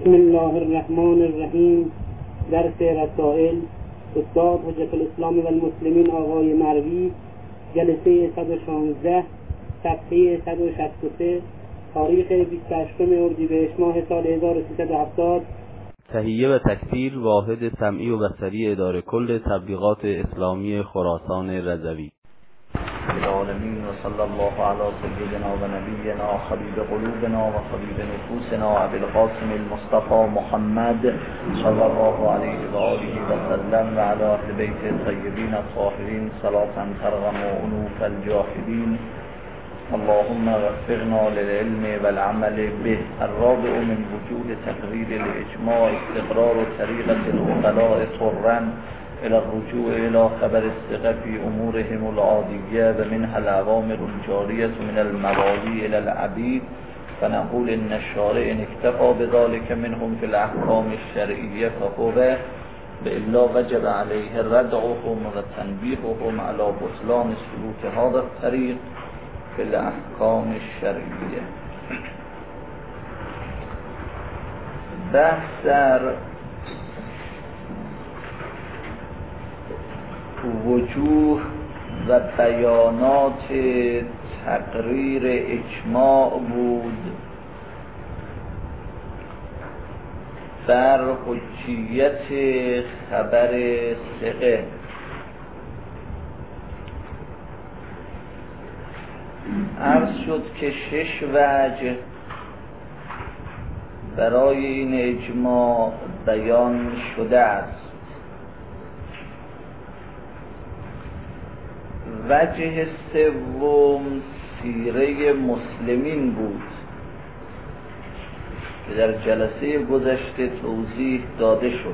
بسم الله الرحمن الرحیم. درس رسائل استاد حجت الاسلام و المسلمین آقای مروی، جلسه 116، صفحه 163، تاریخ 28 اردیبهشت ماه سال 1370. تهیه و تکثیر واحد سمعی و بصری اداره کل تبلیغات اسلامی خراسان رضوی. العالمین و صلی الله علی سیدنا و نبینا حبیب قلوبنا و حبیب نفوسنا ابی القاسم المصطفى محمد صلی الله علیه و آله و سلم و علی اهل بیت الطیبین الطاهرین صلاة ترغم انوف الجاهدین. اللهم وفقنا للعلم والعمل به. الرابع من وجود تقریر الاجماع استقرار طریقة العقلاء طرا الى الرجوع الى خبر الثقة في امورهم العادية ومنها الاوامر الجارية من الموالي الى العبيد، فنقول ان الشارع ان اكتفى بذلك منهم في الاحكام الشرعية فهو بإلا وجب عليه ردعهم وتنبيههم على بطلان سلوك هذا الطريق في الاحکام الشرعیه. بحث در وجوه و بیانات تقریر اجماع بود بر حجیت خبر ثقه. عرض شد که 6 وجه برای این اجماع بیان شده است. وجه سوم سیره مسلمین بود که در جلسه گذشته توضیح داده شد.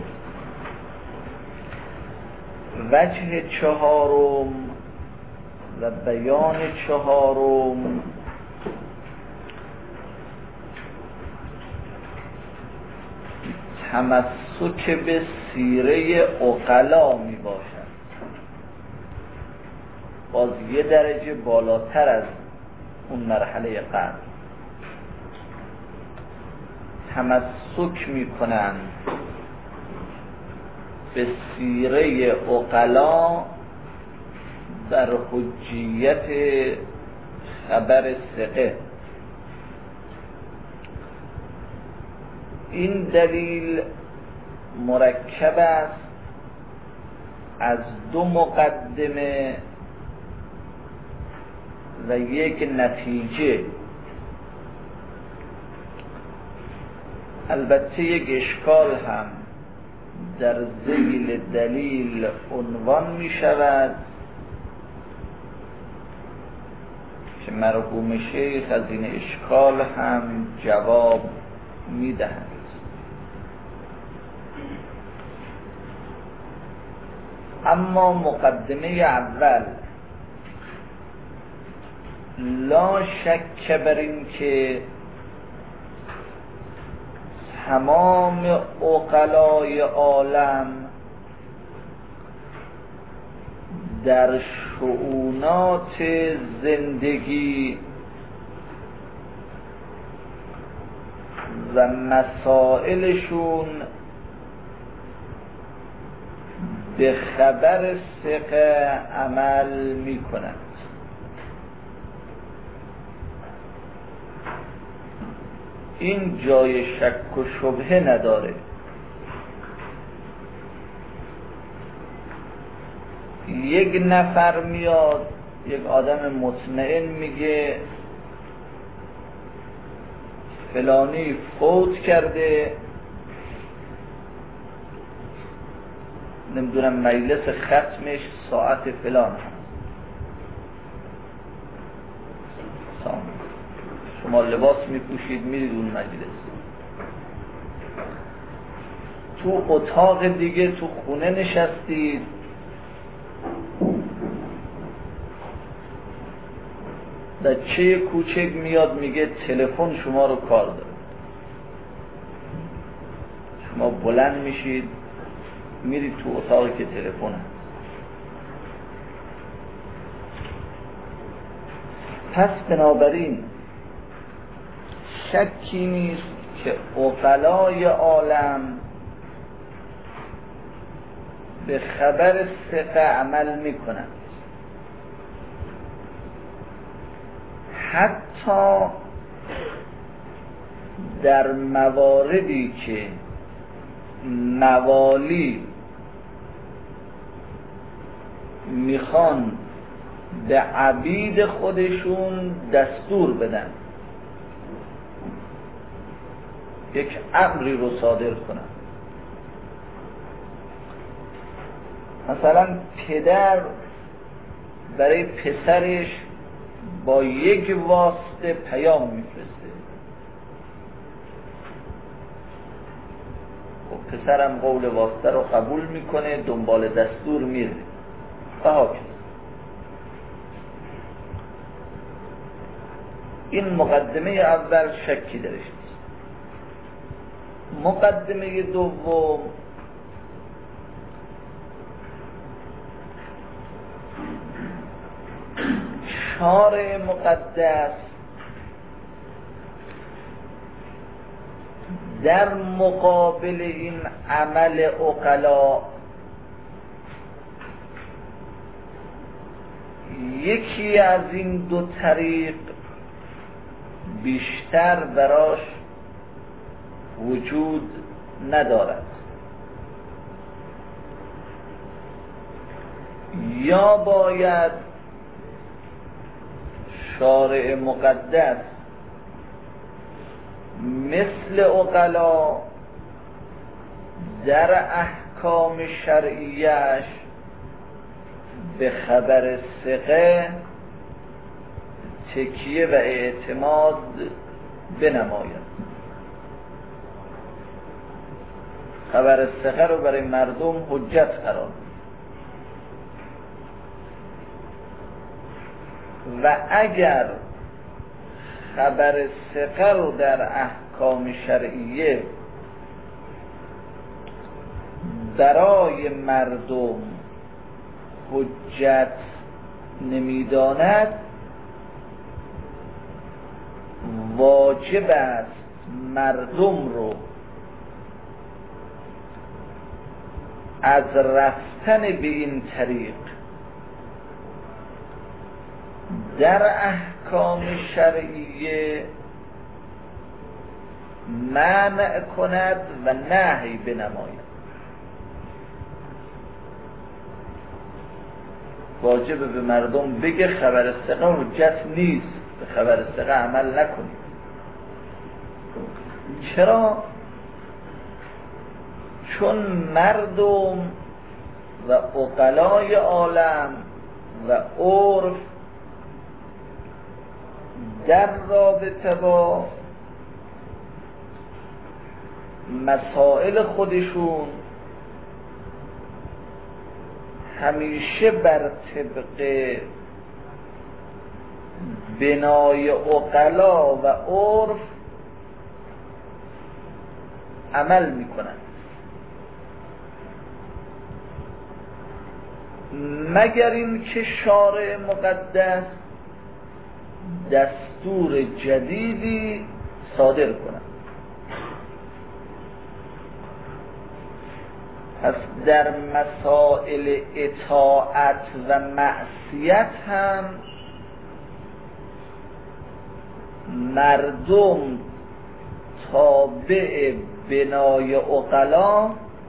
وجه چهارم و بیان چهارم تمسک به سیره عقلا می باشد. باز یه درجه بالاتر از اون مرحله قبل تمسک می کنند به سیره عقلا در حجیت خبر ثقه. این دلیل مرکب است از 2 مقدمه و 1 نتیجه. البته 1 اشکال هم در ذیل دلیل عنوان می شود که مرحوم شیخ از این اشکال هم جواب می دهند. اما مقدمه اول لا شک بر این که تمام عقلای عالم در شؤونات زندگی و مسائلشون به خبر ثقه عمل می کنند. این جای شک و شبهه نداره. یک نفر میاد، یک آدم مطمئن میگه فلانی فوت کرده، نمیدونم مجلس ختمش ساعت فلان هست. شما لباس میپوشید میرید اون مجلس. تو اتاق دیگه تو خونه نشستید، بچه کوچک میاد میگه تلفن شما رو کار داره. شما بلند میشید میرید تو اتاقی که تلفن هست. پس بنابراین شکی نیست که عقلای عالم به خبر ثقه عمل میکنند، حتی در مواردی که موالی میخوان به عبید خودشون دستور بدن، یک امری رو صادر کنن. مثلا پدر برای پسرش با یک واسطه پیام میفرسته، و پسرم قول واسطه رو قبول میکنه، دنبال دستور میره و هاکذا. این مقدمه اول شکی درش نیست. مقدمه دوم شارع مقدس در مقابل این عمل عقلا یکی از این دو طریق بیشتر براش وجود ندارد. یا باید شارع مقدس مثل عقلا در احکام شرعیش به خبر ثقه تکیه و اعتماد بنماید. خبر ثقه رو برای مردم حجت قرار بده. و اگر خبر ثقه رو در احکام شرعیه برای مردم حجت نمیداند، واجب است مردم رو از رفتن به این طریق در احکام شرعیه منع کند و نهی بنماید. واجب به مردم بگه خبر ثقه حجت نیست، به خبر ثقه عمل نکنید. چرا؟ چون مردم و عقلای عالم و عرف در رابطه با مسائل خودشون همیشه بر طبق بنای عقلا و عرف عمل میکنند، مگر این که شارع مقدس دستور جدیدی صادر کنند. پس در مسائل اطاعت و معصیت هم مردم تابع بنای عقلا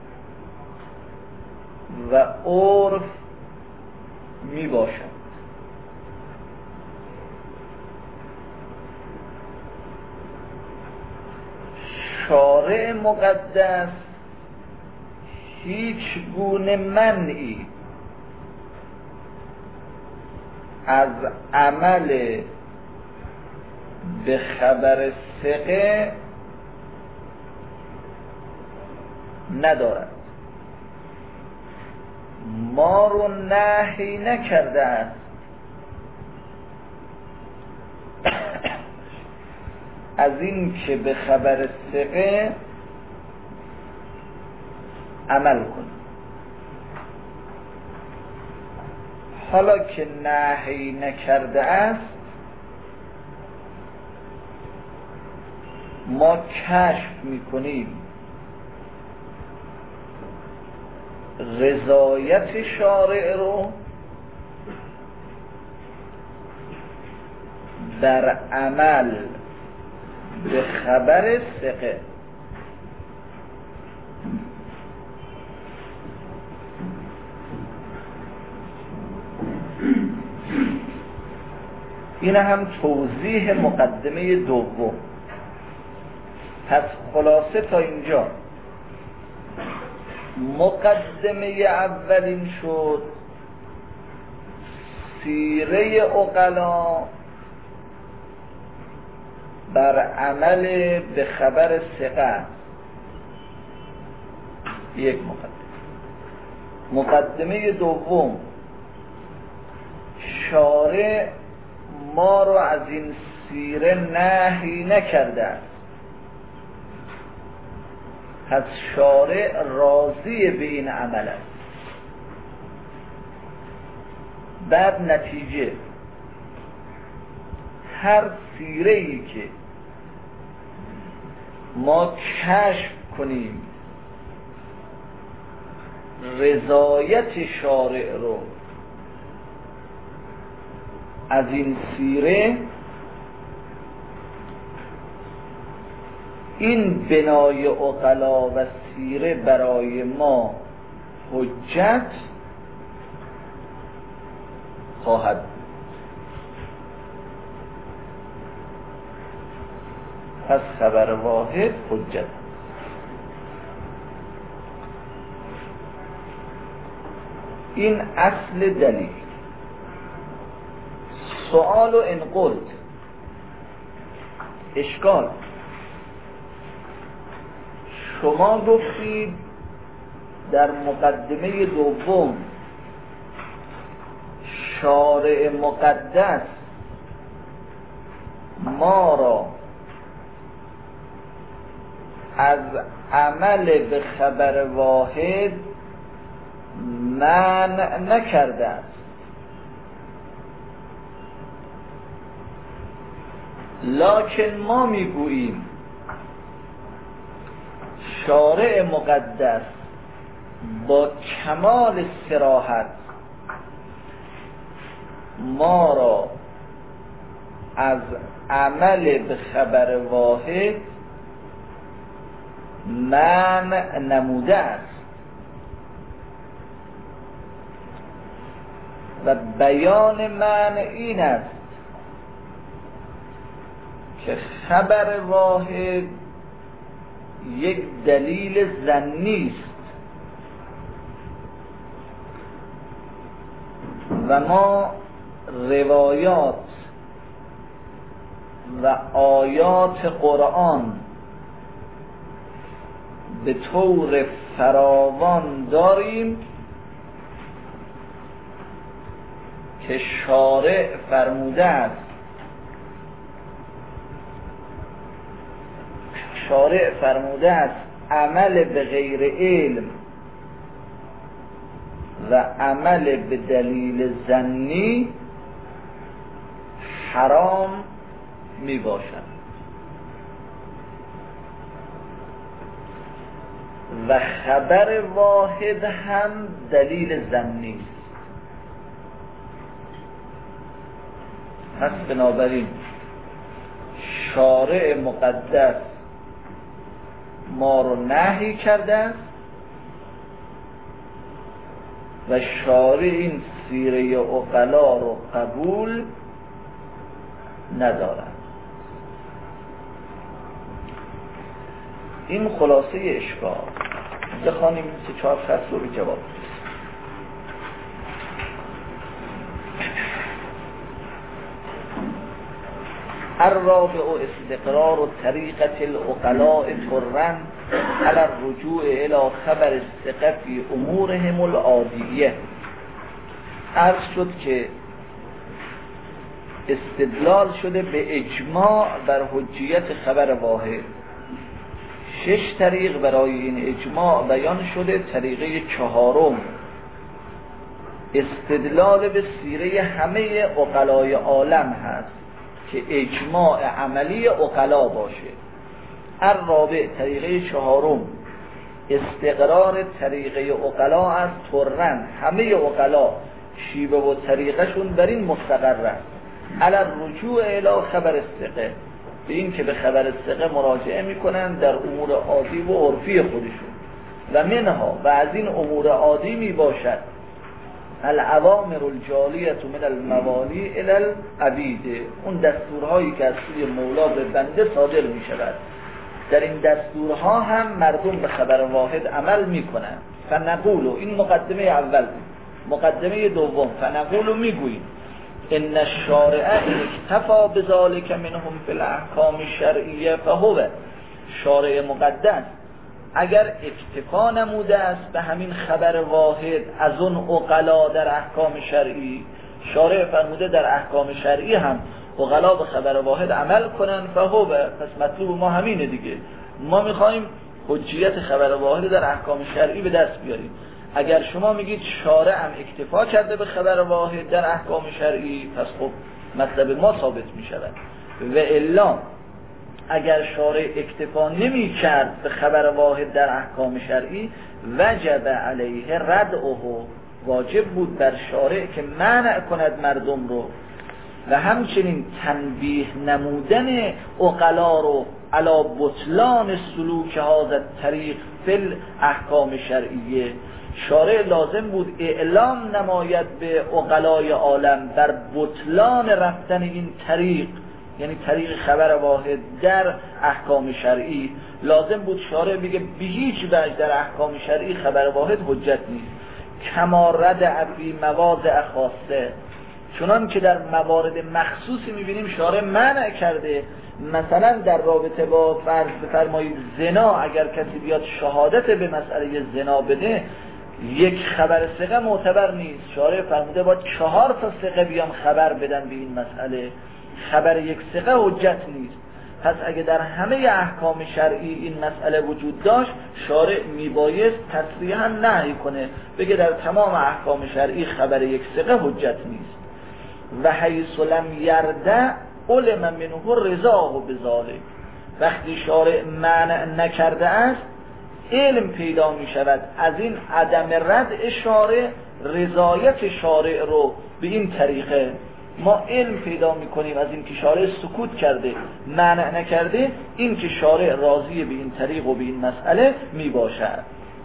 و عرف می باشند. شارع مقدس هیچ گونه منعی از عمل به خبر ثقه ندارد. ما رو نهی نکرده است از این که به خبر ثقه عمل کنیم. حالا که نهی نکرده است، ما کشف میکنیم رضایت شارع رو در عمل به خبر ثقه. این هم توضیح مقدمه دوم. پس خلاصه تا اینجا مقدمه اولین شد سیره عقلا بر عمل به خبر ثقه. یک مقدمه دوم، شارع ما رو از این سیره نهی نکرده است، پس شارع راضی به این عمل است. بعد نتیجه، هر سیره‌ای که ما کشف کنیم رضایت شارع رو از این سیره، این بنای عقلا و سیره برای ما حجت خواهد بود. پس خبر واحد حجت. این اصل دلیل. سؤال و ان قلت، اشکال، شما گفتید در مقدمه دوم شارع مقدس ما را از عمل به خبر واحد منع نکرده است، لکن ما میگوییم شارع مقدس با کمال صراحت ما را از عمل به خبر واحد منع نموده است و بیان منع این است که خبر واحد یک دلیل ظنی است و ما روایات و آیات قرآن به طور فراوان داریم که شارع فرموده است، عمل به غیر علم و عمل به دلیل ظنی حرام می باشد و خبر واحد هم دلیل ظنی است. پس بنابراین شارع مقدس ما رو نهی کرده است و شارع این سیره عقلا رو قبول ندارد. این خلاصه اشکال. بخوانیم 3-4 فصل رو به جواب. الرابع استقرار طریقة العقلاء ترا على الرجوع الى خبر الثقة في امورهم العادیه. عرض شد که استدلال شده به اجماع بر حجیت خبر واحد. 6 طریق برای این اجماع بیان شده. طریقه 4 استدلال به سیره همه عقلای عالم هست که اجماع عملی عقلا باشه. الرابع طریقه چهارم استقرار طریقه عقلا از طرن، همه عقلا شیوه و طریقشون بر این مستقر است. علی الرجوع الی خبر الثقه، به این که به خبر الثقه مراجعه میکنن در امور عادی و عرفی خودشون. و منها، و از این امور عادی می باشد الاوامر الجالیه من الموالی الی العبید، اون دستورهایی که از سوی مولا به بنده صادر می شود. در این دستورها هم مردم به خبر واحد عمل می کنند. فنقول، این مقدمه اول بود. مقدمه دوم، فنقول میگوییم ان الشارع اکتفا بذلک منهم فی الاحکام الشرعیه فهو، شارع مقدس اگر اکتفا نموده است به همین خبر واحد از اون عقلا در احکام شرعی، شارع فرموده در احکام شرعی هم عقلا به خبر واحد عمل کنن، فهو، پس مطلوب ما همینه دیگه. ما میخوایم حجیت خبر واحد در احکام شرعی به دست بیاریم. اگر شما میگید شارع هم اکتفا کرده به خبر واحد در احکام شرعی، پس خب مطلب ما ثابت میشود. و الا اگر شارع اکتفا نمی کرد به خبر واحد در احکام شرعی، وجب علیه ردعه، واجب بود بر شارع که منع کند مردم رو و همچنین تنبیه نمودن عقلا رو علی بطلان سلوک هذا الطریق فی احکام شرعیه. شارع لازم بود اعلام نماید به عقلای عالم بر بطلان رفتن این طریق، یعنی طریق خبر واحد در احکام شرعی. لازم بود شارع بگه به هیچ وجه در احکام شرعی خبر واحد حجت نیست. کما ردع فی مواضع خاصه، چنان که در موارد مخصوصی میبینیم شارع منع کرده. مثلا در رابطه با فرض بفرمایید زنا، اگر کسی بیاد شهادت به مسئله زنا بده، یک خبر ثقه معتبر نیست. شارع فرموده با 4 تا ثقه بیان خبر بدن به این مسئله، خبر یک ثقه حجت نیست. پس اگه در همه احکام شرعی این مسئله وجود داشت، شارع میبایست تصریحاً نهی کنه، بگه در تمام احکام شرعی خبر یک ثقه حجت نیست. و حیث لم یردع علم منه رضاه بذلک، وقتی شارع منع نکرده است علم پیدا می شود از این عدم ردع شارع، رضایت شارع رو به این طریقه ما علم پیدا می کنیم از این که شارع سکوت کرده، منع نکرده، این که شارع راضی به این طریق و به این مسئله می باشد.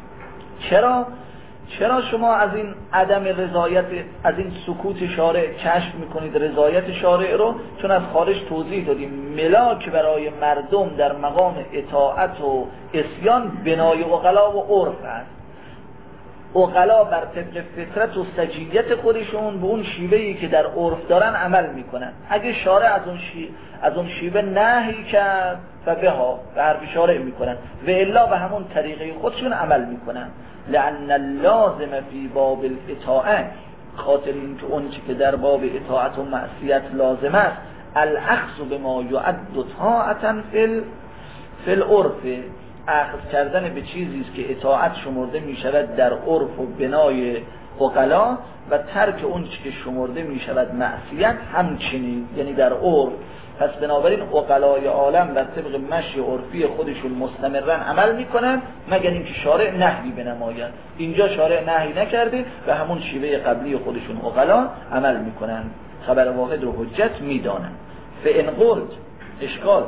چرا شما از این عدم رضایت، از این سکوت شارع کشف میکنید رضایت شارع رو؟ چون از خارج توضیح دادیم ملاک برای مردم در مقام اطاعت و عصیان بنای عقلا و عرف است. عقلا بر طبق فطرت و سجیت خودشون به اون شیوهی که در عرف دارن عمل میکنن. اگه شارع از اون شیوه نهی کرد فبها، به حرف شارع میکنن، و الا به همون طریقه خودشون عمل میکنن. لأن اللازم فی باب الاطاعه، خاطر این که اون چی که در باب اطاعت و معصیت لازم است، الاخذ بما یعد طاعتا فی العرف، اخذ کردن به چیزی است که اطاعت شمرده می شود در عرف و بنای عقلا، و ترک اون چی که شمرده می شود معصیت همچنین، یعنی در عرف. پس بنابراین عقلای عالم بر طبق مشی عرفی خودشون مستمرن عمل میکنن مگر اینکه شارع نهی بنماید. اینجا شارع نهی نکرده و همون شیوه قبلی خودشون عقلا عمل میکنن، خبر واحد رو حجت میدانن. فان قلت اشکال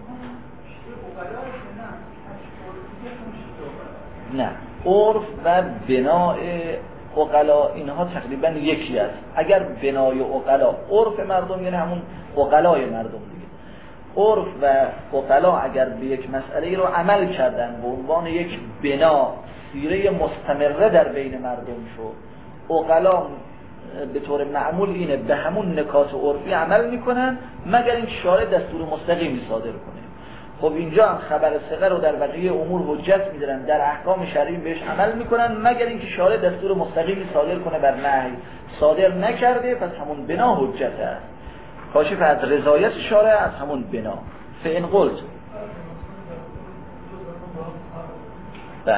نه، عرف و بناء عقلا اینها تقریبا یکی است. اگر بنای عقلا عرف مردم یعنی همون عقلای مردم دیگه، عرف و عقلا اگر به یک مسئله رو عمل کردن به عنوان یک بنا، سیره مستمره در بین مردم شد، عقلا به طور معمول اینه به همون نکات عرفی عمل میکنن مگر این شارع دستور مستقیمی صادر کنه. خب اینجا هم خبر ثقه رو در بقیه امور حجت میدارن، در احکام شرعی بهش عمل میکنن مگر اینکه شارع دستور مستقیمی صادر کنه بر نهی. صادر نکرده پس همون بنا حجت است، کاشف از رضایت شارع از همون بنا. فان قلت، بله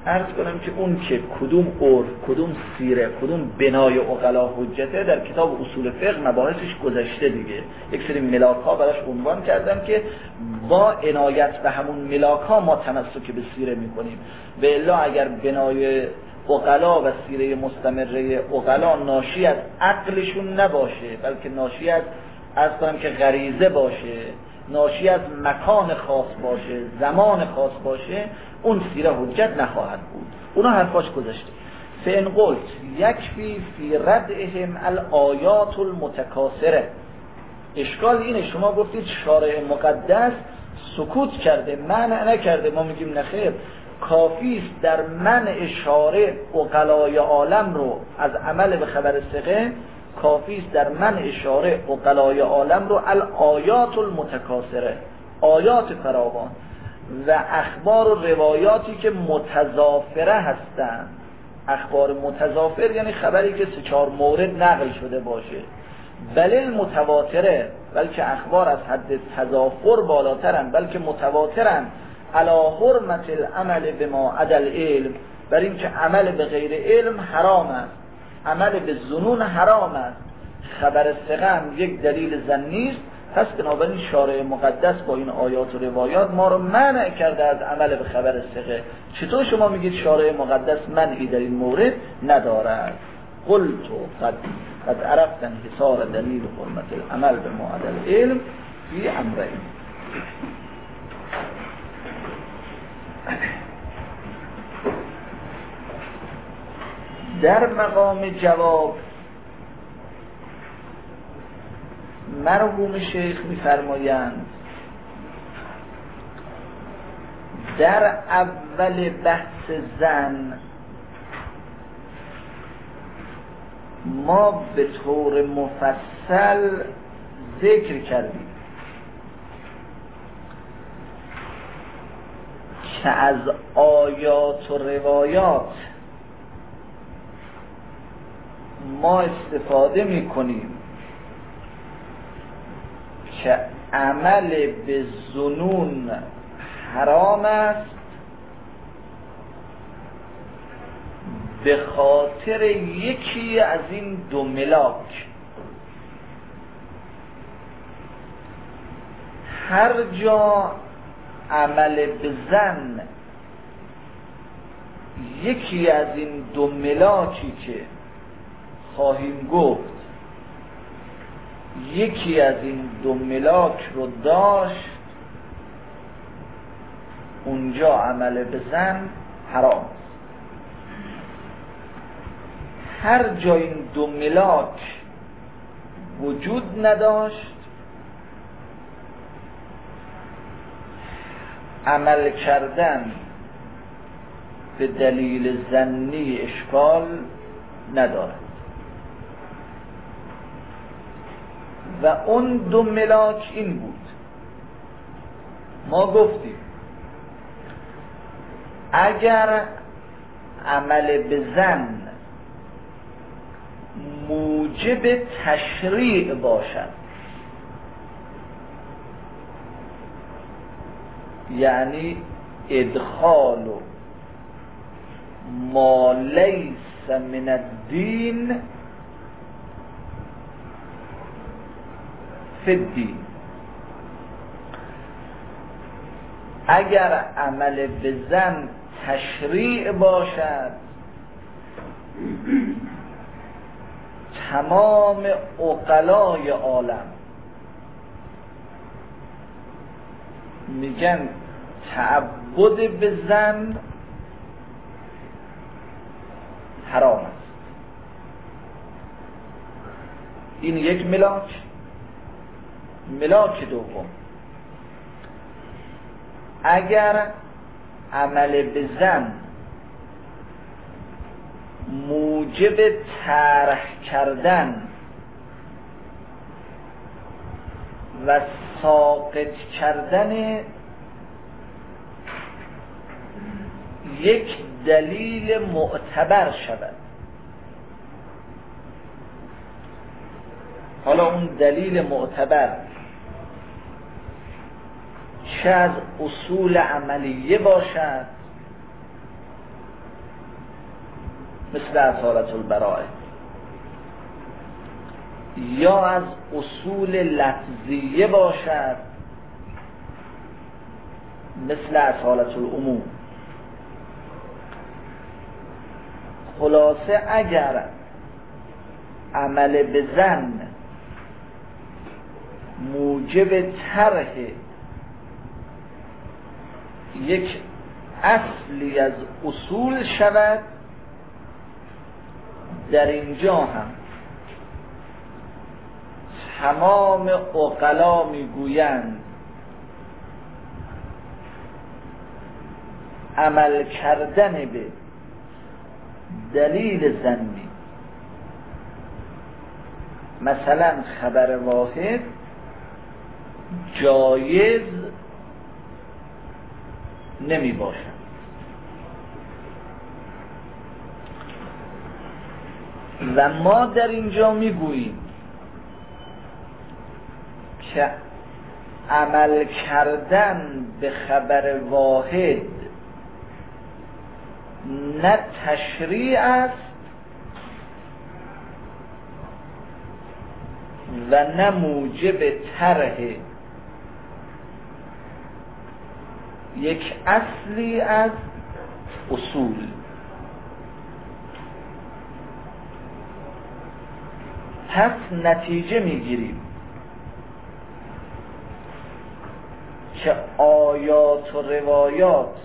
عرض کنم که اون که کدوم عرف، کدوم سیره، کدوم بنای عقلا حجته در کتاب اصول فقه مباحثش گذشته دیگه. یک سری ملاک ها براش عنوان کردم که با عنایت به همون ملاک ها ما تمسک به سیره میکنیم. و الا اگر بنای عقلا و سیره مستمره عقلا ناشی از عقلشون نباشه، بلکه ناشی از کنم که غریزه باشه، ناشی از مکان خاص باشه، زمان خاص باشه، اون سیره حجت نخواهد بود. اونا حرفاش گذاشته. فإن قلت یکفی فی ردهم الآیات المتکاثره. اشکال اینه شما گفتید شارع مقدس سکوت کرده، منع نکرده. ما میگیم نخیر، کافی است در منع شارع عقلای عالم رو از عمل به خبر ثقه، کافی است در منع شارع عقلای عالم رو الآیات المتکاثره، آیات فراوان و اخبار و روایاتی که متضافره هستند. اخبار متضافر یعنی خبری که 3-4 مورد نقل شده باشه. بل متواتره، بلکه اخبار از حد تضافر بالاترن، بلکه متواترن. علی حرمت العمل بما عدا العلم، بر این که عمل به غیر علم حرام است، عمل به ظنون حرام است. خبر ثقه هم یک دلیل ظنی است. پس بنابراین شارع مقدس با این آیات و روایات ما رو منع کرده از عمل به خبر ثقه. چطور شما میگید شارع مقدس منعی در این مورد ندارد؟ قلت قد عرفت انحصار دلیل حرمت العمل به ما عدا العلم فی امرین. در مقام جواب مرحوم شیخ می‌فرمایند در اول بحث زن ما به طور مفصل ذکر کردیم که از آیات و روایات ما استفاده می‌کنیم که عمل به ظنون حرام است به خاطر یکی از این دو ملاک. هر جا عمل به ظن یکی از این دو ملاکی که خواهیم گفت یکی از این دو ملاک رو داشت، اونجا عمل به ظن حرام است. هر جا این دو ملاک وجود نداشت، عمل کردن به دلیل ظنی اشکال ندارد. و اون دو ملاک این بود، ما گفتیم اگر عمل به ظن موجب تشریع باشد، یعنی ادخال ما لیس من الدین فی الدین، اگر عمل به ظن تشریع باشد، تمام عقلای عالم میگن تعبد به ظن حرام است. این یک ملاک. ملاک دوم، اگر عمل به ظن موجب طرح کردن و ساقط کردن یک دلیل معتبر شود، حالا اون دلیل معتبر چه از اصول عملیه باشد مثل اصالت البراءه، یا از اصول لفظیه باشد مثل اصالت العموم. خلاصه اگر عمل به ظن موجب طرح یک اصلی از اصول شود، در اینجا هم تمام عقلا میگویند عمل کردن به دلیل ظنی، مثلا خبر واحد، جایز نمی باشد. و ما در اینجا میگوییم که عمل کردن به خبر واحد نه تشریع است و نه موجب طرح یک اصلی از اصول. پس نتیجه میگیریم که آیات و روایات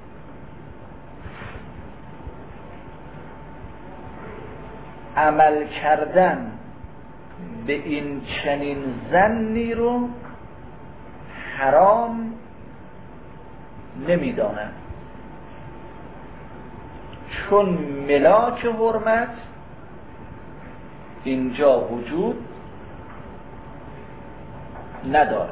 عمل کردن به این چنین ظنی رو حرام نمیدانند، چون ملاک حرمت اینجا وجود ندارد.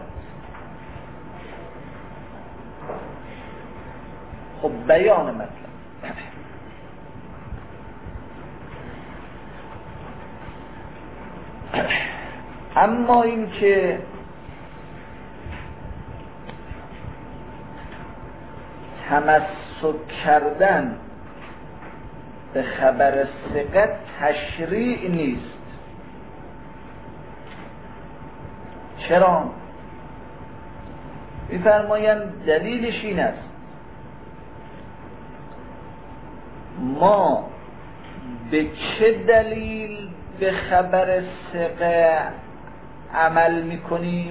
خب بیان مطلب. اما این که تمسک کردن به خبر ثقه تشریع نیست. چرا؟ می‌فرمایند دلیلش این است ما به چه دلیل به خبر ثقه عمل میکنیم؟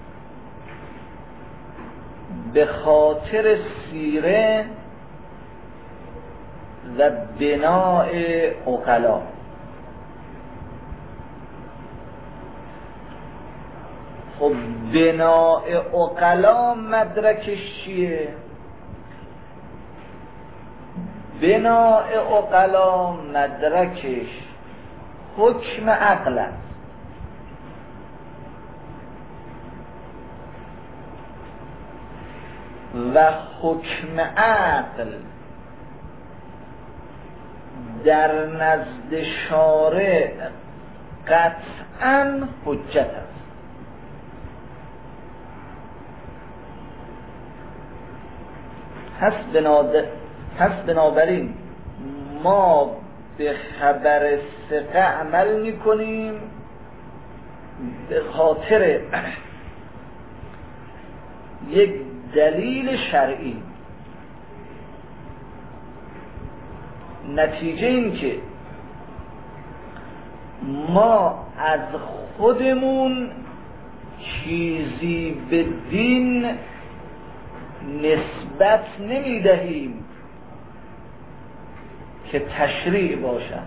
به خاطر سیره و بناء عقلا. خب بناء عقلا مدرکش چیه؟ بناء عقلا مدرکش حکم عقل است. و حکم عقل در نزد شارع قطعاً حجت است. پس بنابراین ما به خبر ثقه عمل میکنیم به خاطر یک دلیل شرعی. نتیجه این که ما از خودمون چیزی به دین نسبت نمی دهیم که تشریع باشد.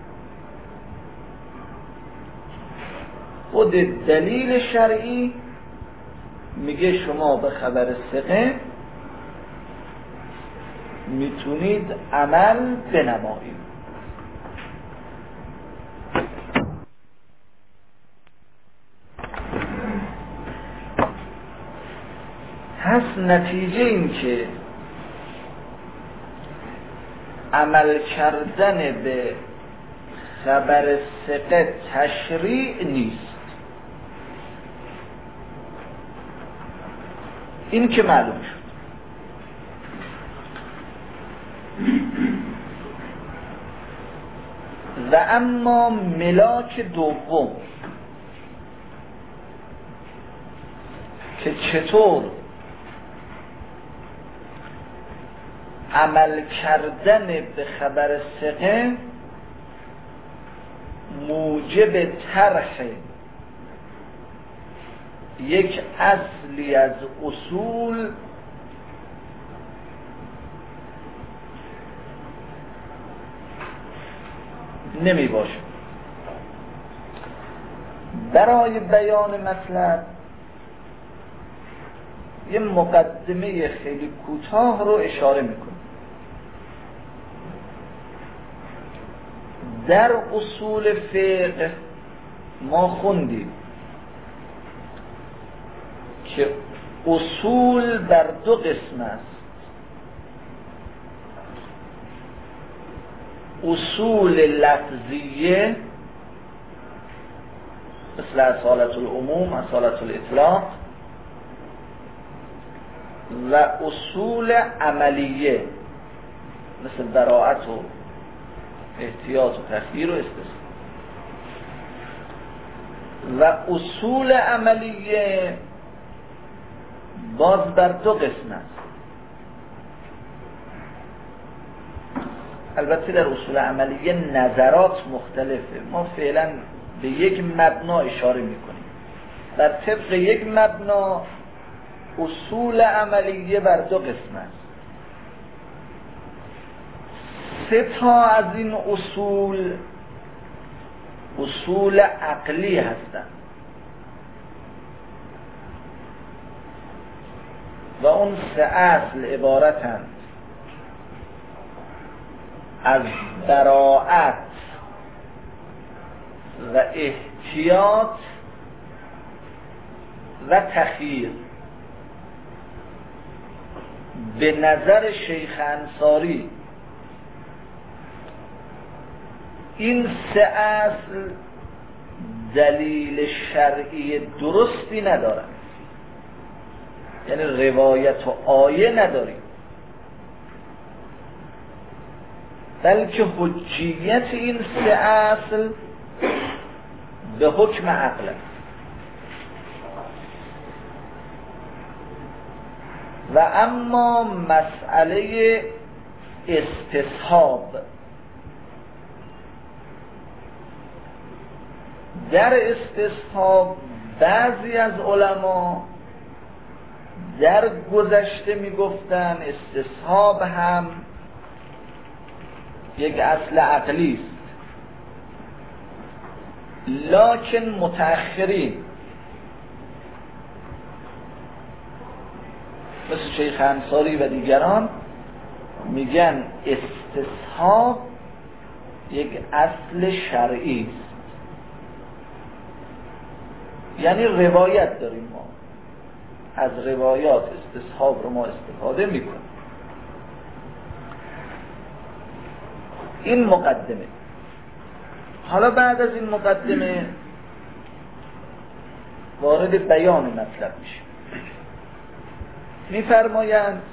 خود دلیل شرعی میگه شما به خبر ثقه میتونید عمل بنمایید. پس نتیجه این که عمل کردن به خبر ثقه تشریع نیست. این که معلوم شد. و اما ملاک دوم که چطور عمل کردن به خبر ثقه موجب طرح یک اصلی از اصول نمی باشه. برای بیان مطلب یه مقدمه خیلی کوتاه رو اشاره میکنه. در اصول فقه ما خوندیم که اصول بر دو قسم است: اصول لفظیه مثل اصالت العموم، اصالت الاطلاق، و اصول عملیه مثل براءت و احتیاط و تخییر و استثناء. و اصول عملیه باز بر دو قسم است. البته در اصول عملیه نظرات مختلفه، ما فعلا به یک مبنا اشاره میکنیم. در طبق یک مبنا اصول عملیه بر دو قسم است. 3 تا از این اصول عقلی هستند و اون 3 اصل عبارتند از براءت و احتیاط و تخییر. به نظر شیخ انصاری این 3 اصل دلیل شرعی درستی ندارند، یعنی روایت و آیه نداریم، بلکه حجیت این 3 اصل به حکم عقل است. و اما مسئله استصحاب، در استصحاب بعضی از علما در گذشته میگفتن استصحاب هم یک اصل عقلی است، لکن متأخرین مثل شیخ انصاری و دیگران میگن استصحاب یک اصل شرعی است. یعنی روایت داریم، ما از روایات استصحاب رو ما استفاده میکنیم. این مقدمه. حالا بعد از این مقدمه وارد بیان مطلب میشه. میفرمایند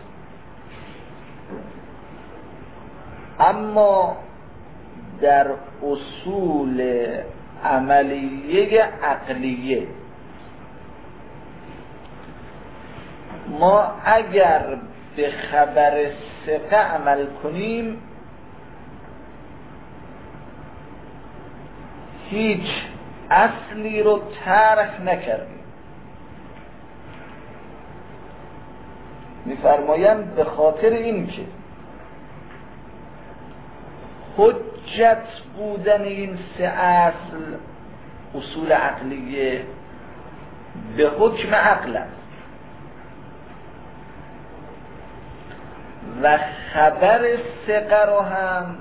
اما در اصول عملیه عقلیه ما اگر به خبر ثقه عمل کنیم هیچ اصلی رو طرح نکردیم. میفرمایند به خاطر این که حجت بودن این 3 اصل اصول عقلیه به حکم عقل است و خبر ثقه رو هم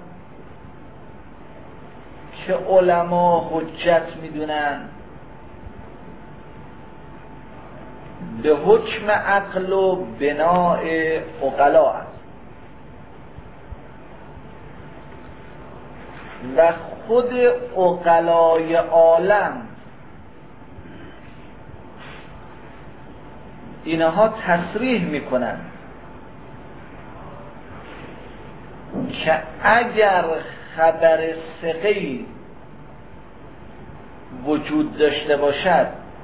که علما حجت میدونن به حکم عقل و بناء عقلا است و خود عقلای عالم اینها تصریح میکنن که اگر خبر ثقه‌ای وجود داشته باشد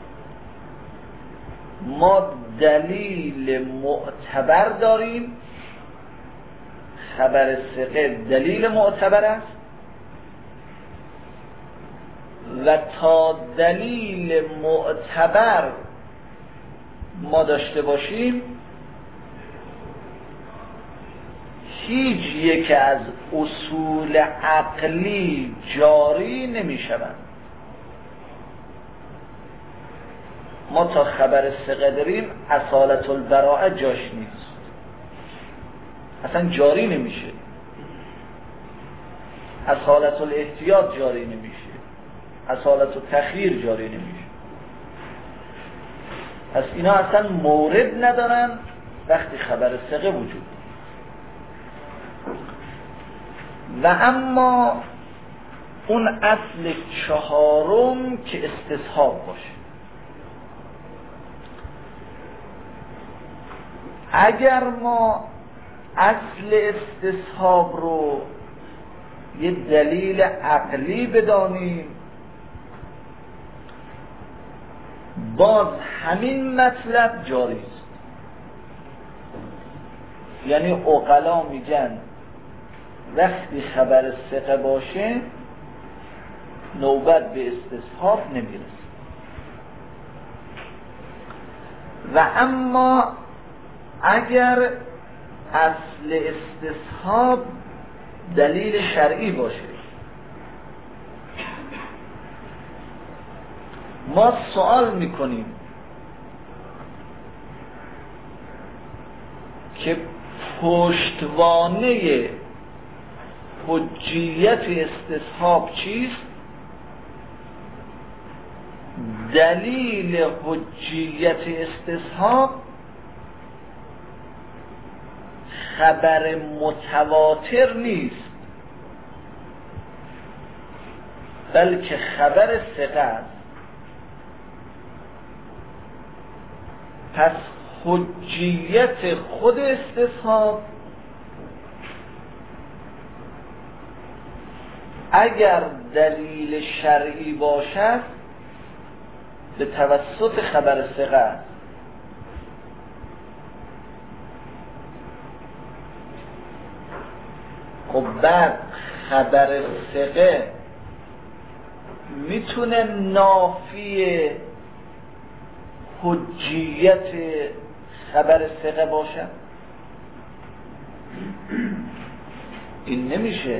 ما دلیل معتبر داریم. خبر ثقه دلیل معتبر است و تا دلیل معتبر ما داشته باشیم هیچ یک از اصول عقلی جاری نمی شوند. ما تا خبر ثقه داریم اصالت البراءه جاش نیست، اصلا جاری نمیشه. اصالت الاحتیاط جاری نمیشه، اصالت التخییر جاری نمیشه. پس اینا اصلا مورد ندارن وقتی خبر ثقه وجود. و اما اون اصل چهارم که استصحاب باشه. اگر ما اصل استصحاب رو یه دلیل عقلی بدانیم باز همین مطلب جاری است. یعنی عقلا میگن وقتی خبر ثقه باشه نوبت به استصحاب نمیرسه. و اما اگر اصل استصحاب دلیل شرعی باشه ما سوال میکنیم که پشتوانه حجیت استصحاب چیست؟ دلیل حجیت استصحاب خبر متواتر نیست بلکه خبر ثقه است. پس حجیت خود استصحاب اگر دلیل شرعی باشد به توسط خبر ثقه است. خب بعد خبر ثقه میتونه نافی حجیت خبر ثقه باشه؟ این نمیشه.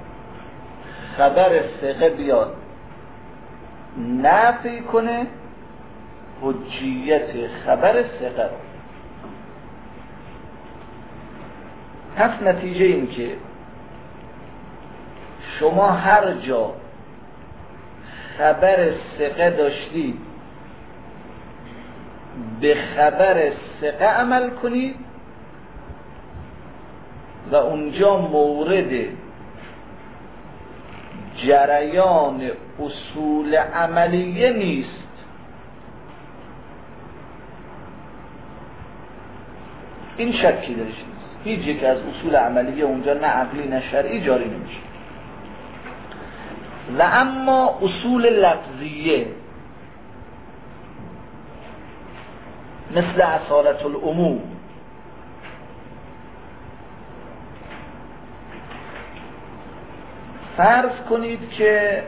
خبر ثقه بیاد نفی کنه حجیت خبر ثقه رو. پس نتیجه این که شما هر جا خبر ثقه داشتید به خبر ثقه عمل کنید و اونجا مورد جریان اصول عملیه نیست. این شکی درش نیست. هیچ یک از اصول عملیه اونجا نه عقلی نه شرعی جاری نمیشه. و اما اصول لفظیه مثل اصالت العموم فرض کنید که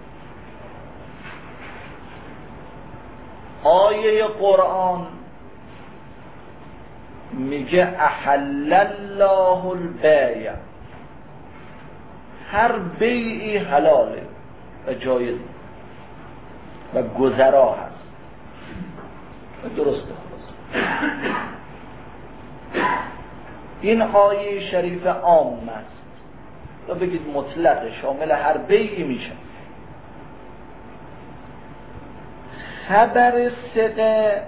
آیه قرآن میگه احل الله البیع، هر بیعی حلاله و جایز و گذرا هست و درسته. این آیه شریف عام است یا بگید مطلق شامل هر بیعی میشه. خبر ثقه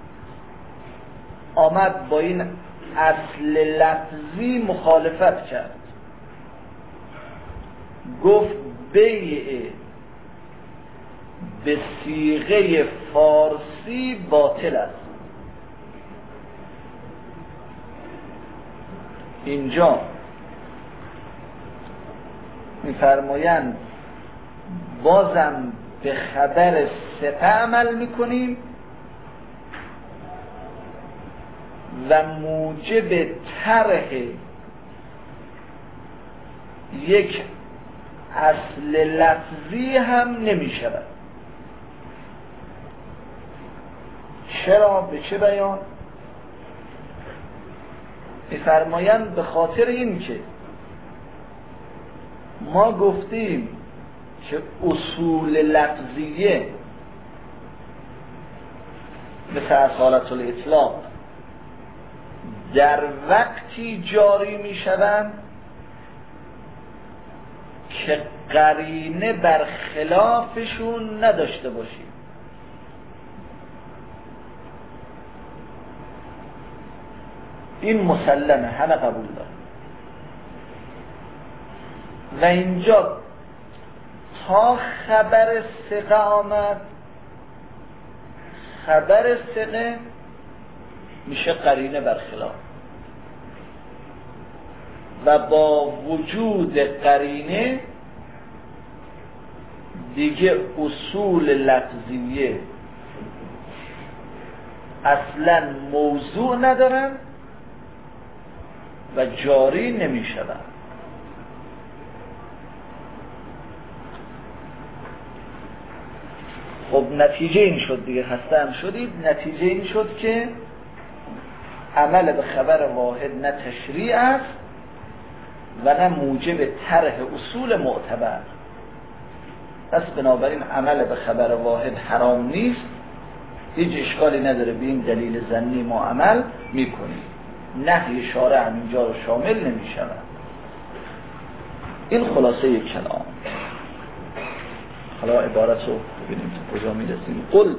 آمد با این اصل لفظی مخالفت کرد، گفت بیع به صیغه فارسی باطل است. اینجا میفرمایند بازم به خبر ثقه عمل میکنیم و موجب طرح یک اصل لفظی هم نمی شود. چرا؟ به چه بیان؟ می‌فرمایند به خاطر این که ما گفتیم که اصول لفظیه مثل اصالت الاطلاق در وقتی جاری می شوند که قرینه بر خلافشون نداشته باشیم. این مسلمه، همه قبول دارن. و اینجا تا خبر ثقه آمد، خبر ثقه میشه قرینه برخلاف و با وجود قرینه دیگه اصول لفظیه اصلا موضوع ندارن و جاری نمی شدن. خب نتیجه این شد دیگه، خسته هم شدید. نتیجه این شد که عمل به خبر واحد نه تشریع است و نه موجب طرح اصول معتبر. پس بنابراین عمل به خبر واحد حرام نیست، هیچ اشکالی نداره، به این دلیل ظنی ما عمل میکنیم. نهی شارع اینجا رو شامل نمی شود. این خلاصه کلام. حالا عبارت رو ببینیم تا کجا میرسیم. قلت.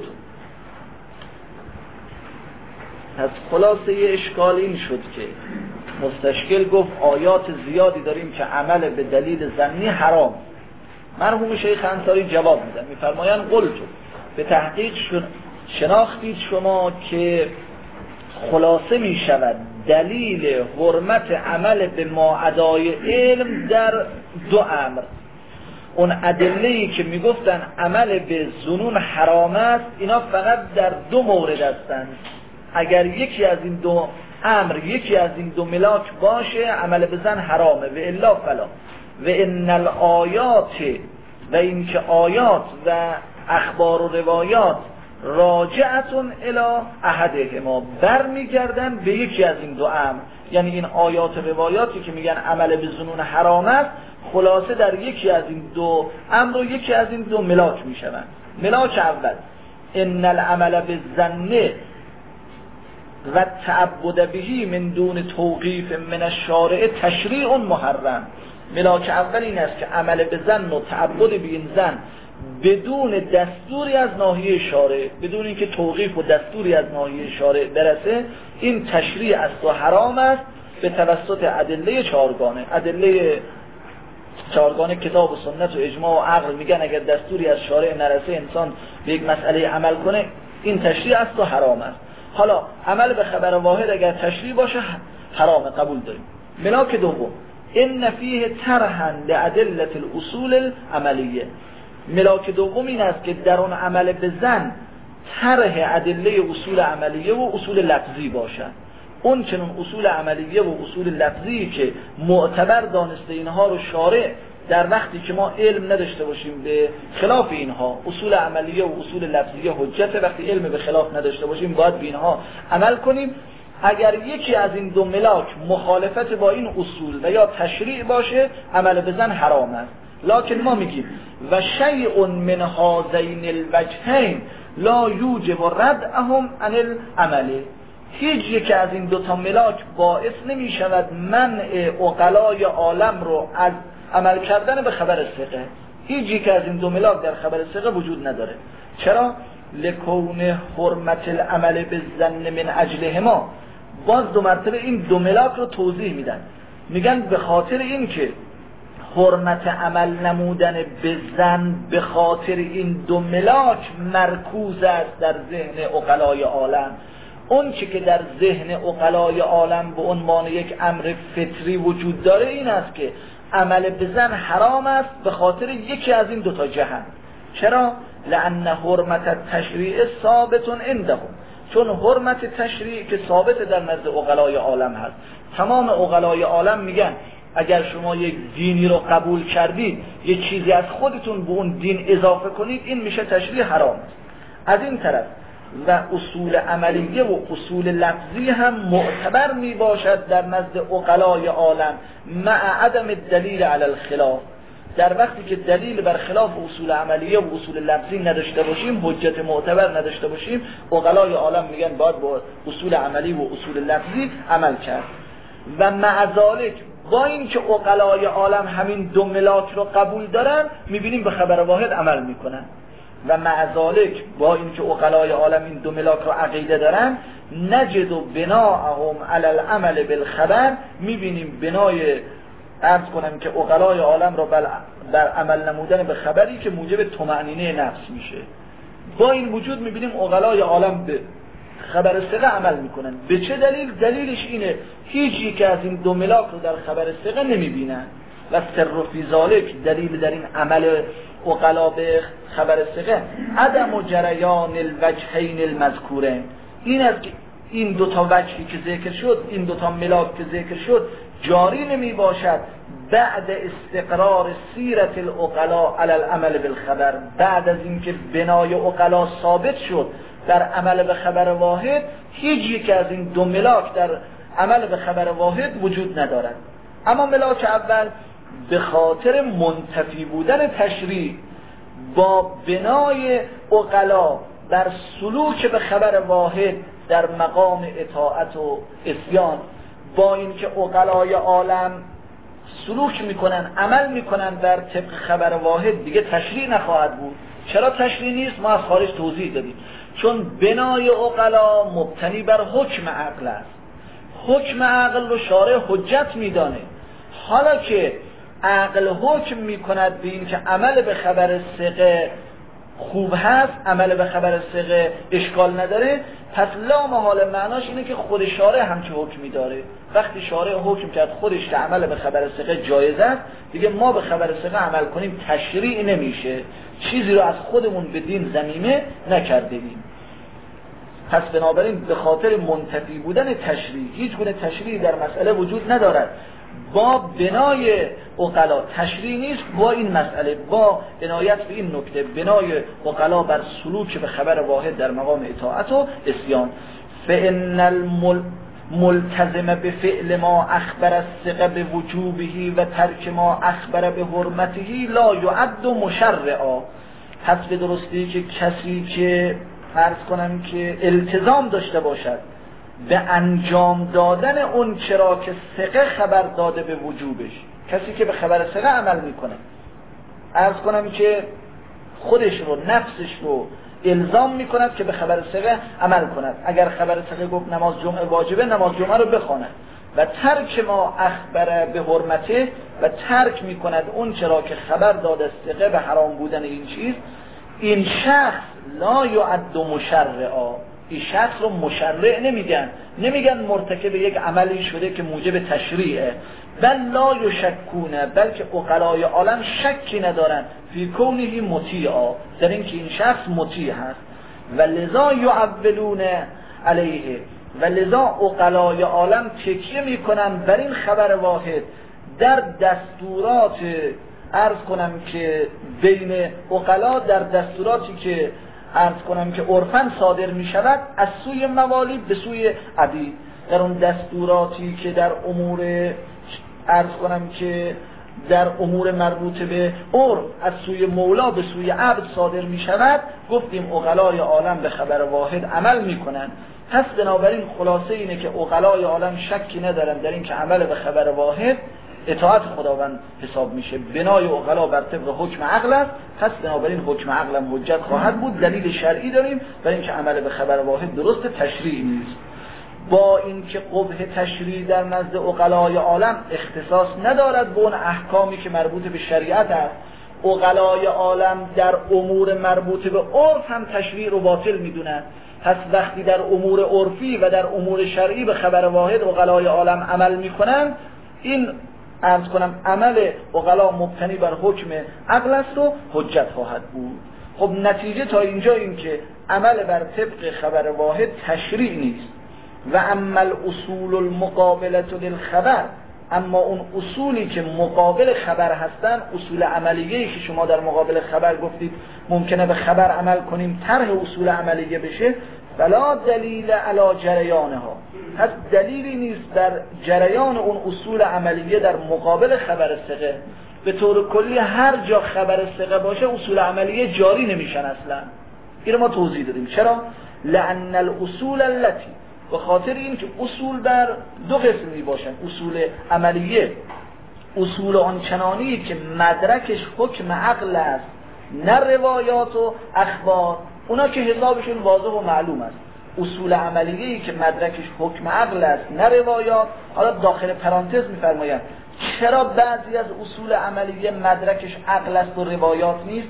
پس خلاصه اشکال این شد که مستشکل گفت آیات زیادی داریم که عمل به دلیل ظنی حرام. مرحوم شیخ انصاری جواب میدن، میفرمایند قلت، به تحقیق شناختید شما که خلاصه می شود دلیل حرمت عمل به ماعدای علم در دو امر. اون ادله‌ای که می گفتن عمل به ظنون حرام است، اینا فقط در دو مورد هستند. اگر یکی از این دو امر، یکی از این دو ملاک باشه، عمل به ظن حرامه، و الا فلا. و ان الآیات، و این که آیات و اخبار و روایات راجعتون الی احدهما، برمیگردن به یکی از این دو امر. یعنی این آیات و روایاتی که میگن عمل به ظنون حرام است، خلاصه در یکی از این دو امر و یکی از این دو ملاک میشوند. ملاک اول ان العمل بالظن و تعبد بهی من دون توقیف من الشارع تشریع محرم. ملاک اول این است که عمل به ظن و تعبد به این ظن بدون دستوری از ناحیه شارع، بدون اینکه توقیف و دستوری از ناحیه شارع برسه، این تشریع است و حرام است به توسط ادله چهارگانه. ادله چهارگانه کتاب و سنت و اجماع و عقل میگن اگر دستوری از شارع نرسه انسان به یک مسئله عمل کنه، این تشریع است و حرام است. حالا عمل به خبر واحد اگر تشریع باشه حرامه، قبول داریم. ملاک دوم ان فیه طرحا لادله الاصول العملیه. ملاک دوم این است که در اون عمل به ظن طرح ادله اصول عملیه و اصول لفظی باشد. اون چنون اصول عملیه و اصول لفظی که معتبر دانسته اینها رو شارع در وقتی که ما علم نداشته باشیم به خلاف اینها، اصول عملیه و اصول لفظیه حجت، وقتی علم به خلاف نداشته باشیم باید به اینها عمل کنیم. اگر یکی از این دو ملاک مخالفت با این اصول و یا تشریع باشه، عمل به ظن حرام است. لکن ما میگیم و شیء من هذین الوجهین لا یوجب ردعهم عن العمل. هیچ یک از این دو تا ملاک باعث نمی شود منع عقلای عالم رو از عمل کردن به خبر ثقه. هیچ یک از این دو ملاک در خبر ثقه وجود نداره. چرا؟ لکون حرمت العمل بالظن من اجلهما. باز دو مرتبه این دو ملاک رو توضیح میدن، میگن به خاطر این که حرمت عمل نمودن به ظن به خاطر این دو ملاک مرکوز است در ذهن عقلای عالم. اون چی که در ذهن عقلای عالم به عنوان یک امر فطری وجود داره این است که عمل به زن حرام است به خاطر یکی از این دوتا جهت. چرا؟ لأن حرمت التشریع ثابت عندهم، چون حرمت تشریع که ثابت در نزد عقلای عالم هست. تمام عقلای عالم میگن اگر شما یک دینی رو قبول کردید، یک چیزی از خودتون به اون دین اضافه کنید، این میشه تشریع حرام. از این طرف و اصول عملیه و اصول لفظی هم معتبر می باشد در نزد عقلای عالم مع عدم دلیل علی الخلاف. در وقتی که دلیل بر خلاف اصول عملیه و اصول لفظی نداشته باشیم، حجت معتبر نداشته باشیم، عقلای عالم میگن باید با اصول عملی و اصول لفظی عمل کرد. و مع ذالک با این که عقلای عالم همین دو ملاک رو قبول دارن، میبینیم به خبر واحد عمل میکنن. و مع ذالک با این که عقلای عالم این دو ملاک رو عقیده دارن، نجد و بناءهم علی العمل بالخبر، میبینیم بنای عرض کنم که عقلای عالم رو بر عمل نمودن به خبری که موجب طمأنینه نفس میشه. با این وجود میبینیم عقلای عالم به خبر ثقه عمل میکنن. به چه دلیل؟ دلیلش اینه هیچ یک از این دو ملاک رو در خبر ثقه نمیبینن. و سر فی ذالک، دلیل در این عمل عقلا به خبر ثقه عدم و جریان الوجهین المذکورین، این است که این دوتا وجهی که ذکر شد، این دوتا ملاک که ذکر شد جاری نمی باشد بعد استقرار سیرت العقلا علی العمل بالخبر، بعد از اینکه بنای عقلا ثابت شد در عمل به خبر واحد، هیچ یک از این دو ملاک در عمل به خبر واحد وجود ندارد. اما ملاک اول به خاطر منتفی بودن تشریع با بنای عقلا بر سلوک به خبر واحد در مقام اطاعت و عصیان، با اینکه عقلای عالم سلوک میکنن، عمل میکنن در طبق خبر واحد، دیگه تشریع نخواهد بود. چرا تشریع نیست؟ ما از خارج توضیح دادیم. چون بنای عقلا مبتنی بر حکم عقل است. حکم عقل رو شارع حجت میدانه. حالا که عقل حکم میکند به این که عمل به خبر ثقه خوب هست، عمل به خبر ثقه اشکال نداره، پس لا محال معناش اینه که خود شارع همچه حکمی داره. وقتی شارع حکم کرد خودش که عمل به خبر ثقه جایز است، دیگه ما به خبر ثقه عمل کنیم تشریع نمیشه، چیزی رو از خودمون به دین ضمیمه نکردیم. پس بنابراین به خاطر منتفی بودن تشریع، هیچ گونه تشریعی در مسئله وجود ندارد. با بنای عقلا تشریع نیست. با این مسئله، با عنایت به این نکته، بنای عقلا بر سلوک به خبر واحد در مقام اطاعت و عصیان، فإن الملتزم بفعل ما اخبر الثقه بوجوبه و ترک ما اخبر بحرمته لا يعد مشرعا. پس به درستی که کسی که فرض کنم که التزام داشته باشد به انجام دادن اون چرا که ثقه خبر داده به وجوبش، کسی که به خبر ثقه عمل میکنه، عرض کنم که خودش رو، نفسش رو الزام میکند که به خبر ثقه عمل کند. اگر خبر ثقه گفت نماز جمعه واجبه، نماز جمعه رو بخواند. و ترک ما اخبر به حرمته، و ترک میکند اون چرا که خبر داده ثقه به حرام بودن این چیز، این شخص لا یعد مشرعا. این شخص رو مشرع نمیگن مرتکب یک عملی شده که موجب تشریعه، بل لا یشکونه، بلکه عقلای عالم شکی ندارن فی کونه مطیعا، در این که این شخص مطیع هست. و لذا یعولون علیه، و لذا عقلای عالم تکیه میکنن بر این خبر واحد در دستورات، عرض کنم که بین عقلا در دستوراتی که عرض کنم که عرفاً صادر می شود از سوی موالی به سوی عبید. در اون دستوراتی که در امور، عرض کنم که در امور مربوط به عرف از سوی مولا به سوی عبد صادر می شود، گفتیم عقلای عالم به خبر واحد عمل می کنن. پس بنابراین خلاصه اینه که عقلای عالم شکی ندارن در این که عمل به خبر واحد اطاعت خداوند حساب میشه. بنای عقلا بر طبق حکم عقل است، پس بنابراین حکم عقل هم حجت خواهد بود. دلیل شرعی داریم برای اینکه عمل به خبر واحد درست، تشریع نیست. با اینکه قبح تشریع در نزد عقلای عالم اختصاص ندارد به اون احکامی که مربوط به شریعت است، عقلای عالم در امور مربوط به عرف هم تشریع رو باطل میدونن. پس وقتی در امور عرفی و در امور شرعی به خبر واحد عقلای عالم عمل میکنن، این عرض کنم عمل عقلا مبتنی بر حکم عقل است و حجت خواهد بود. خب نتیجه تا اینجا این که عمل بر طبق خبر واحد تشریع نیست. و اما الاصول المقابله للخبر، اما اون اصولی که مقابل خبر هستن، اصول عملیه‌ای که شما در مقابل خبر گفتید ممکنه به خبر عمل کنیم طرح اصول عملیه بشه، فلا دلیل علی جریانها، پس دلیلی نیست در جریان اون اصول عملیه در مقابل خبر ثقه. به طور کلی هر جا خبر ثقه باشه اصول عملیه جاری نمیشن اصلا. این ما توضیح دادیم. چرا؟ لأن الاصول التي، به خاطر این که اصول در دو قسم می باشن. اصول عملیه، اصول آنچنانی که مدرکش حکم عقل است نه روایات و اخبار، اونا که حسابشون واضح و معلوم است. اصول عملیه‌ای که مدرکش حکم عقل است نه روایات، حالا داخل پرانتز می‌فرمایند چرا بعضی از اصول عملیه مدرکش عقل است و روایات نیست؟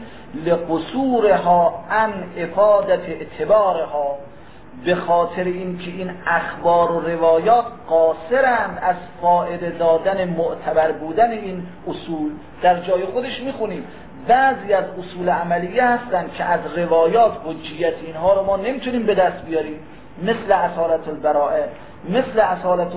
لقصورها عن افادت اعتبارها، به خاطر اینکه این اخبار و روایات قاصرند از فائده دادن معتبر بودن این اصول. در جای خودش میخونیم بعضی از اصول عملیه هستند که از روایات حجیت اینها رو ما نمیتونیم به دست بیاریم، مثل اصالت البراءه، مثل اصالت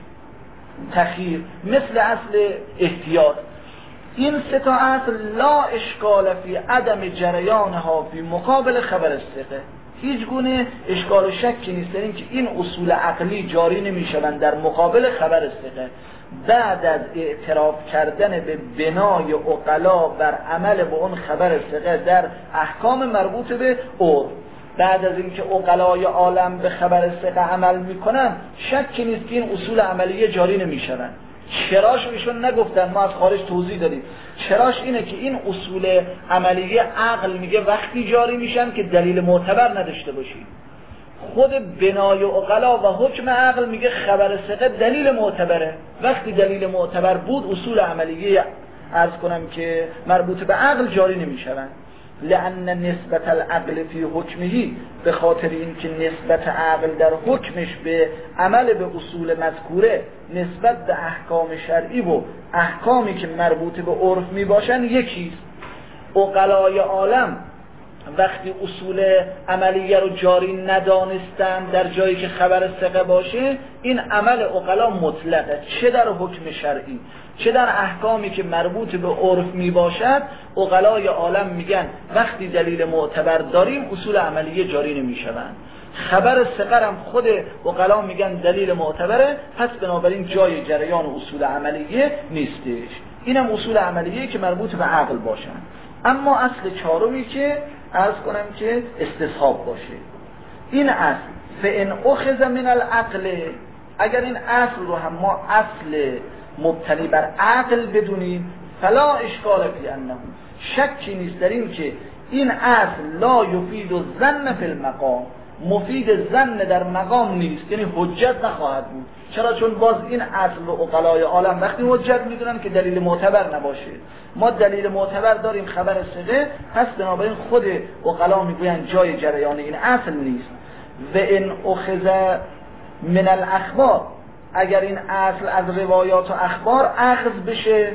التخییر، مثل اصل احتیاط. این سه تا اصل لا اشکال فی عدم جریانها فی مقابل خبر الثقه، هیچ گونه اشکال و شکی نیست در این که این اصول عقلی جاری نمیشوند در مقابل خبر ثقه. بعد از اعتراف کردن به بنای عقلا بر عمل به اون خبر ثقه در احکام مربوط به عرف، بعد از اینکه عقلای عالم به خبر ثقه عمل میکنن، شکی نیست که این اصول عملیه جاری نمیشوند. چراش ایشون نگفتن، ما از خارج توضیح دادیم. چراش اینه که این اصول عملیه عقل میگه وقتی جاری میشن که دلیل معتبر نداشته باشی. خود بنای عقلا و حکم عقل میگه خبر ثقه دلیل معتبره. وقتی دلیل معتبر بود اصول عملیه عرض کنم که مربوط به عقل جاری نمیشوند. لأن نسبت العقل فی حکمهی، به خاطر اینکه نسبت عقل در حکمش به عمل به اصول مذکوره نسبت به احکام شرعی و احکامی که مربوط به عرف می باشن یکیست. عقلای عالم وقتی اصول عملیه رو جاری ندانستن در جایی که خبر ثقه باشه، این عمل عقلا مطلقه، چه در حکم شرعی چه در احکامی که مربوط به عرف می باشد. عقلای عالم میگن وقتی دلیل معتبر داریم اصول عملیه جاری نمی شوند. خبر ثقه هم خود عقلا میگن دلیل معتبره، پس بنابراین جای جریان اصول عملیه نیستش. اینم اصول عملیه که مربوط به عقل باشن. اما اصل چهارمی که عرض کنم که استصحاب باشه، این اصل فإن اخذ من العقل، اگر این اصل رو هم ما اصل مبتنی بر عقل بدونیم، فلا اشکال فی انه، شکی نیست در این که این اصل لا یفید الظن فی المقام، مفید ظن در مقام نیست، یعنی حجت نخواهد بود. چرا؟ چون باز این اصل و عقلای عالم وقتی حجت میدونن که دلیل معتبر نباشه. ما دلیل معتبر داریم خبر ثقه، پس بنابراین خود عقلا میگوین جای جریان این اصل نیست. و ان اخذ من الاخبار، اگر این اصل از روایات و اخبار اخذ بشه،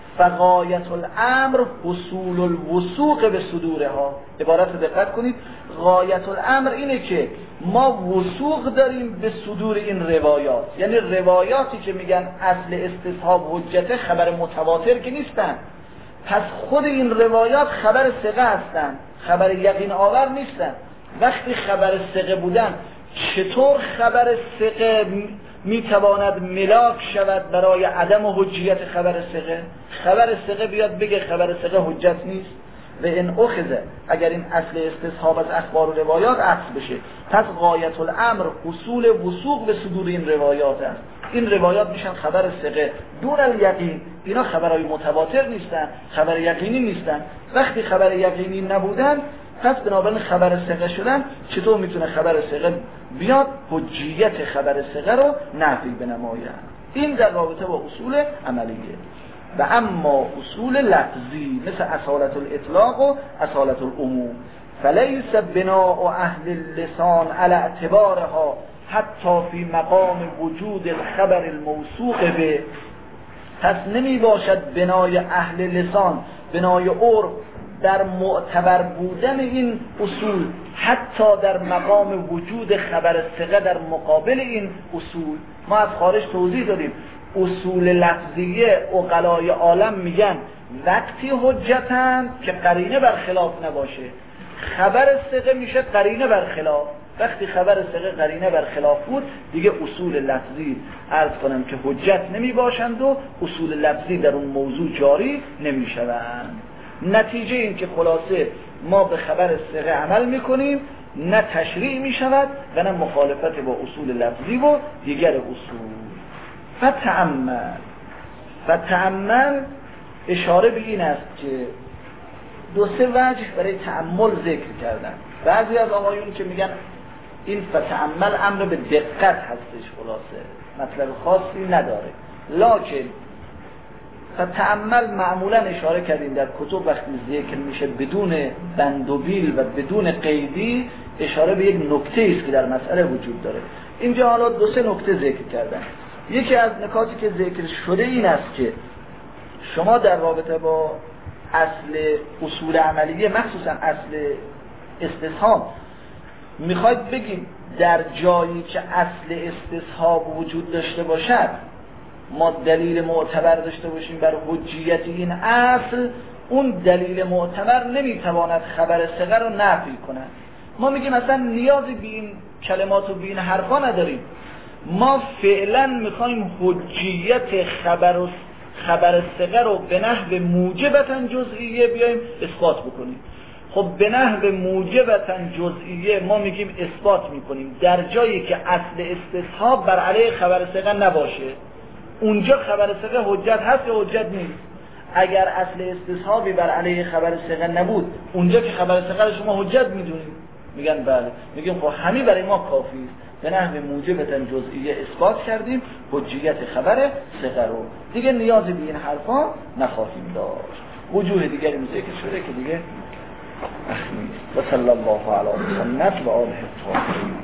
فغایت الامر حصول الوثوق به صدورها. عبارت دقت کنید، غایت الامر اینه که ما وثوق داریم به صدور این روایات، یعنی روایاتی که میگن اصل استصحاب حجته خبر متواتر که نیستن، پس خود این روایات خبر ثقه هستن، خبر یقین آور نیستن. وقتی خبر ثقه بودن، چطور خبر ثقه میتواند ملاک شود برای عدم حجیت خبر ثقه؟ خبر ثقه بیاد بگه خبر ثقه حجت نیست. و ان اخذ، اگر این اصل استصحاب از اخبار و روایات عکس بشه، پس غایت الامر حصول وثوق به صدور این روایات است. این روایات میشن خبر ثقه دون الیقین، اینا خبرهای متواتر نیستن، خبر یقینی نیستن. وقتی خبر یقینی نبودن، پس بنابراین خبر ثقه شدن، چطور میتونه خبر ثقه بیاد حجیت خبر ثقه رو نفی بنماید؟ این در رابطه با اصول عملیه. و اما اصول لفظی مثل اصالت الاطلاق و اصالت العموم، فلیس بناء اهل اللسان على اعتبارها حتی فی مقام وجود الخبر الموثوق به، پس نمی باشد بنای اهل لسان، بنای عرف در معتبر بودن این اصول حتی در مقام وجود خبر ثقه در مقابل این اصول. ما از خارج توضیح دادیم اصول لفظیه عقلای عالم میگن وقتی حجتن که قرینه برخلاف نباشه، خبر ثقه میشه قرینه برخلاف. وقتی خبر ثقه قرینه برخلاف بود دیگه اصول لفظی عرض کنم که حجت نمی باشند و اصول لفظی در اون موضوع جاری نمی شوند. نتیجه این که خلاصه ما به خبر ثقه عمل میکنیم، نه تشریع می شود و نه مخالفت با اصول لفظی و دیگر اصول. فتأمل اشاره به این است که دو سه وجه برای تأمل ذکر کردن. بعضی از آقایون که میگن این فتأمل امر به دقت هستش، خلاصه مطلب خاصی نداره، لکن فتأمل معمولا اشاره کردیم در کتب وقتی ذکر میشه بدون بند و بیل و بدون قیدی اشاره به یک نکته است که در مسئله وجود داره. اینجا حالا دو سه نکته ذکر کردن. یکی از نکاتی که ذکر شده این است که شما در رابطه با اصل اصول عملیه مخصوصا اصل استصحاب میخواید بگید در جایی که اصل استصحاب وجود داشته باشد ما دلیل معتبر داشته باشیم بر حجیت این اصل، اون دلیل معتبر نمیتواند خبر ثقه رو نفی کند. ما میگیم مثلا نیازی به این کلمات و به این حرفا نداریم، ما فعلا میخوایم حجیت خبر ثقه رو به نحو موجبتاً جزئیه بیایم اثبات بکنیم. خب به نحو موجبتاً جزئیه ما میگیم اثبات میکنیم در جایی که اصل استصحاب بر علیه خبر ثقه نباشه. اونجا خبر ثقه حجت هست یا حجت نیست؟ اگر اصل استصحابی بر علیه خبر ثقه نبود اونجا که خبر ثقه رو شما حجت میدونید؟ میگن بله. میگیم خب همین برای ما کافی است، به نحو موجبتاً جزئیه اثبات کردیم حجیت خبر ثقه رو، دیگه نیازی به این حرفا نخواهیم داشت. وجوه دیگری ذکر شده که دیگه اخیر. و صلی الله علی محمد و آله الطاهرین.